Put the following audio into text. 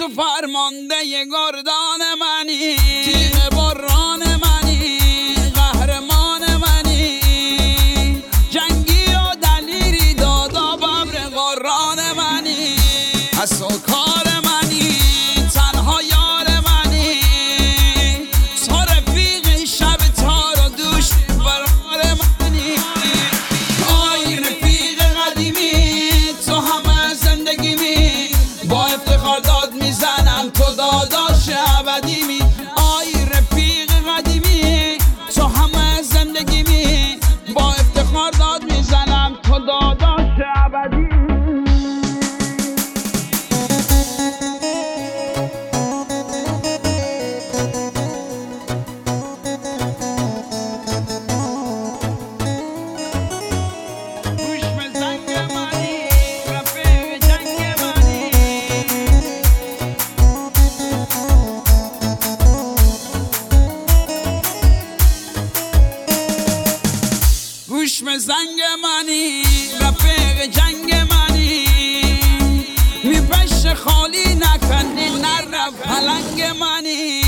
تو فرمانده گردان منی، تیغ بران منی، قهرمان منی، جنگی و دلیری دادا ببر قرآن منی، از و کار منی، تنها یار منی، تو رفیق شب تار و دوش برار منی. آی رفیق قدیمی تو همه زندگیمی، با افتخار داد میزنم تو داداش ابدیمی. آی رفیق قدیمی تو همه زندگیمی، با افتخار داد میزنم تو داداش ابدیمی. گوش به زنگ منی، رفیق جنگ منی، میپش خالی نکنی نرف پلنگ منی.